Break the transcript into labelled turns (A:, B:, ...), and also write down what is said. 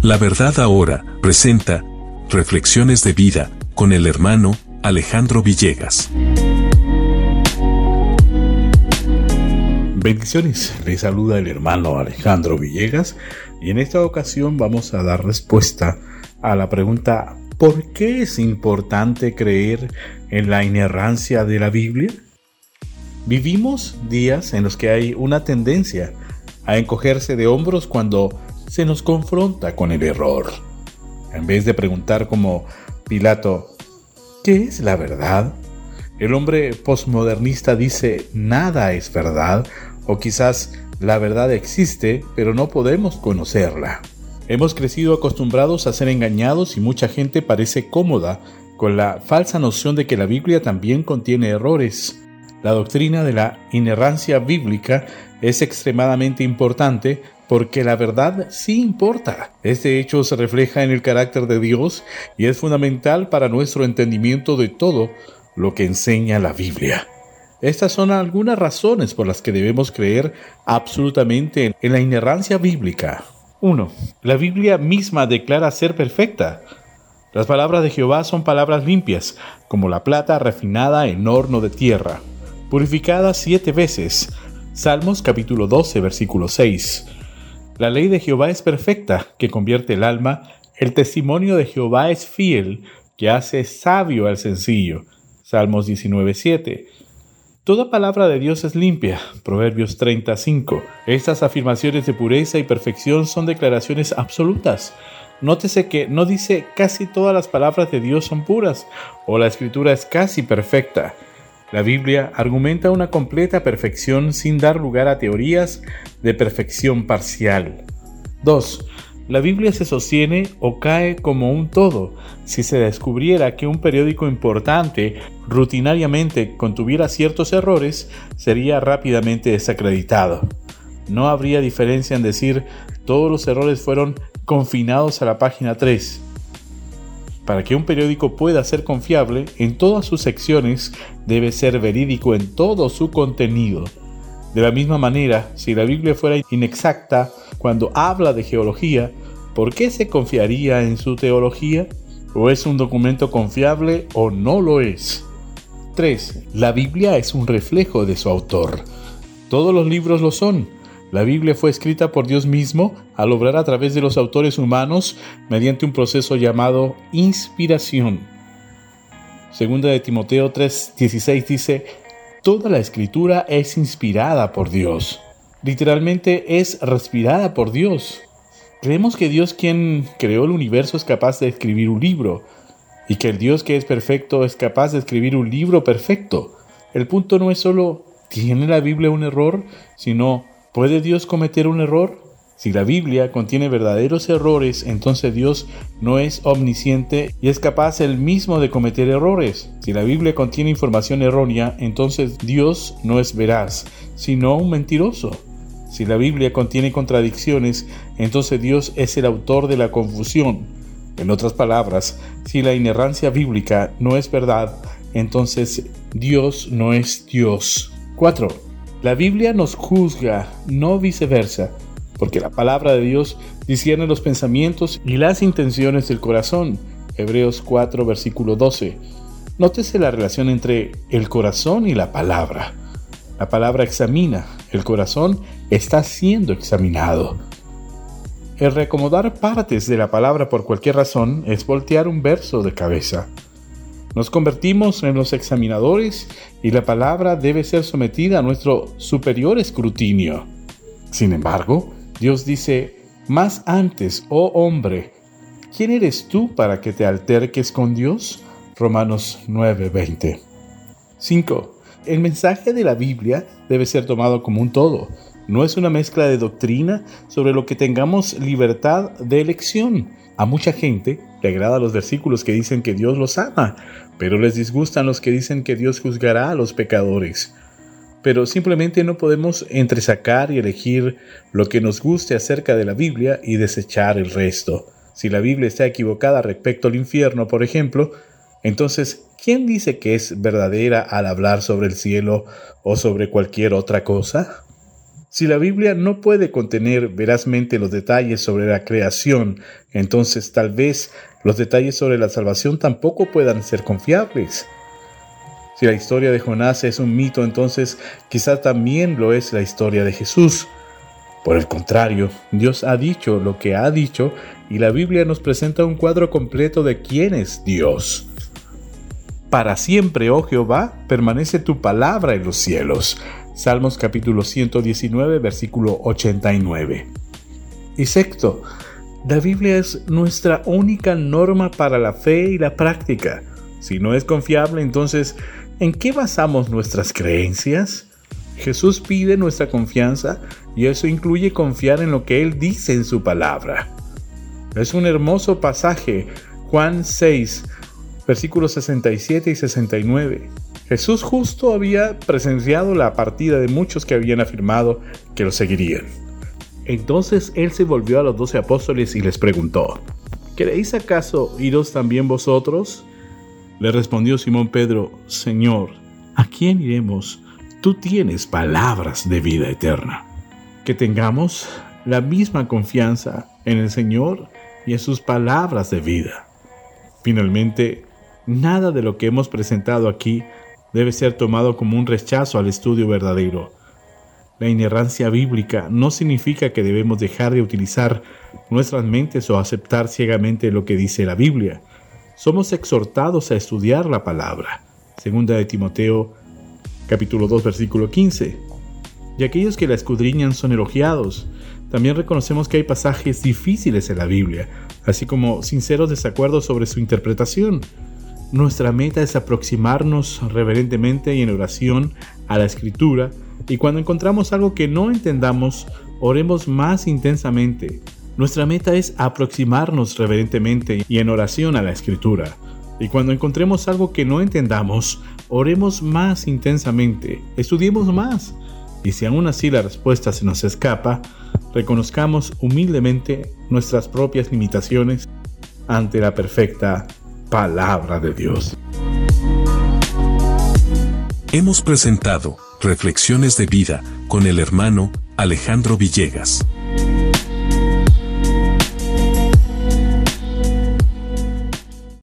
A: La Verdad Ahora presenta Reflexiones de Vida con el hermano Alejandro Villegas.
B: Bendiciones, les saluda el hermano Alejandro Villegas y en esta ocasión vamos a dar respuesta a la pregunta: ¿por qué es importante creer en la inerrancia de la Biblia? Vivimos días en los que hay una tendencia a encogerse de hombros cuando se nos confronta con el error. En vez de preguntar como Pilato, ¿qué es la verdad?, el hombre posmodernista dice, nada es verdad, o quizás la verdad existe, pero no podemos conocerla. Hemos crecido acostumbrados a ser engañados y mucha gente parece cómoda con la falsa noción de que la Biblia también contiene errores. La doctrina de la inerrancia bíblica es extremadamente importante porque la verdad sí importa. Este hecho se refleja en el carácter de Dios y es fundamental para nuestro entendimiento de todo lo que enseña la Biblia. Estas son algunas razones por las que debemos creer absolutamente en la inerrancia bíblica. 1. La Biblia misma declara ser perfecta. Las palabras de Jehová son palabras limpias, como la plata refinada en horno de tierra, purificada 7 veces. Salmos capítulo 12, versículo 6. La ley de Jehová es perfecta, que convierte el alma. El testimonio de Jehová es fiel, que hace sabio al sencillo. Salmos 19, 7. Toda palabra de Dios es limpia. Proverbios 35. Estas afirmaciones de pureza y perfección son declaraciones absolutas. Nótese que no dice casi todas las palabras de Dios son puras, o la escritura es casi perfecta. La Biblia argumenta una completa perfección sin dar lugar a teorías de perfección parcial. 2. La Biblia se sostiene o cae como un todo. Si se descubriera que un periódico importante rutinariamente contuviera ciertos errores, sería rápidamente desacreditado. No habría diferencia en decir todos los errores fueron confinados a la página 3. Para que un periódico pueda ser confiable en todas sus secciones, debe ser verídico en todo su contenido. De la misma manera, si la Biblia fuera inexacta cuando habla de geología, ¿por qué se confiaría en su teología? ¿O es un documento confiable o no lo es? 3. La Biblia es un reflejo de su autor. Todos los libros lo son. La Biblia fue escrita por Dios mismo al obrar a través de los autores humanos mediante un proceso llamado inspiración. Segunda de Timoteo 3:16 dice, toda la escritura es inspirada por Dios. Literalmente es respirada por Dios. Creemos que Dios, quien creó el universo, es capaz de escribir un libro, y que el Dios que es perfecto es capaz de escribir un libro perfecto. El punto no es solo, ¿tiene la Biblia un error?, sino, ¿puede Dios cometer un error? Si la Biblia contiene verdaderos errores, entonces Dios no es omnisciente y es capaz él mismo de cometer errores. Si la Biblia contiene información errónea, entonces Dios no es veraz, sino un mentiroso. Si la Biblia contiene contradicciones, entonces Dios es el autor de la confusión. En otras palabras, si la inerrancia bíblica no es verdad, entonces Dios no es Dios. 4. La Biblia nos juzga, no viceversa, porque la palabra de Dios discierne los pensamientos y las intenciones del corazón. Hebreos 4, versículo 12. Nótese la relación entre el corazón y la palabra. La palabra examina, el corazón está siendo examinado. El reacomodar partes de la palabra por cualquier razón es voltear un verso de cabeza. Nos convertimos en los examinadores y la palabra debe ser sometida a nuestro superior escrutinio. Sin embargo, Dios dice, más antes, oh hombre, ¿quién eres tú para que te alterques con Dios? Romanos 9:20. 5. El mensaje de la Biblia debe ser tomado como un todo. No es una mezcla de doctrina sobre lo que tengamos libertad de elección. A mucha gente le agradan los versículos que dicen que Dios los ama, pero les disgustan los que dicen que Dios juzgará a los pecadores. Pero simplemente no podemos entresacar y elegir lo que nos guste acerca de la Biblia y desechar el resto. Si la Biblia está equivocada respecto al infierno, por ejemplo, entonces, ¿quién dice que es verdadera al hablar sobre el cielo o sobre cualquier otra cosa? Si la Biblia no puede contener verazmente los detalles sobre la creación, entonces tal vez los detalles sobre la salvación tampoco puedan ser confiables. Si la historia de Jonás es un mito, entonces quizás también lo es la historia de Jesús. Por el contrario, Dios ha dicho lo que ha dicho y la Biblia nos presenta un cuadro completo de quién es Dios. Para siempre, oh Jehová, permanece tu palabra en los cielos. Salmos capítulo 119, versículo 89. Y sexto, la Biblia es nuestra única norma para la fe y la práctica. Si no es confiable, entonces, ¿en qué basamos nuestras creencias? Jesús pide nuestra confianza y eso incluye confiar en lo que Él dice en su palabra. Es un hermoso pasaje, Juan 6, versículos 67 y 69. Jesús justo había presenciado la partida de muchos que habían afirmado que lo seguirían. Entonces Él se volvió a los 12 apóstoles y les preguntó: ¿queréis acaso iros también vosotros? Le respondió Simón Pedro: Señor, ¿a quién iremos? Tú tienes palabras de vida eterna. Que tengamos la misma confianza en el Señor y en sus palabras de vida. Finalmente, nada de lo que hemos presentado aquí debe ser tomado como un rechazo al estudio verdadero. La inerrancia bíblica no significa que debemos dejar de utilizar nuestras mentes o aceptar ciegamente lo que dice la Biblia. Somos exhortados a estudiar la palabra. Segunda de Timoteo, capítulo 2, versículo 15. Y aquellos que la escudriñan son elogiados. También reconocemos que hay pasajes difíciles en la Biblia, así como sinceros desacuerdos sobre su interpretación. Nuestra meta es aproximarnos reverentemente y en oración a la Escritura, y cuando encontramos algo que no entendamos, oremos más intensamente. Nuestra meta es aproximarnos reverentemente y en oración a la Escritura, y cuando encontremos algo que no entendamos, oremos más intensamente, estudiemos más, y si aún así la respuesta se nos escapa, reconozcamos humildemente nuestras propias limitaciones ante la perfecta palabra de Dios.
A: Hemos presentado Reflexiones de Vida con el hermano Alejandro Villegas.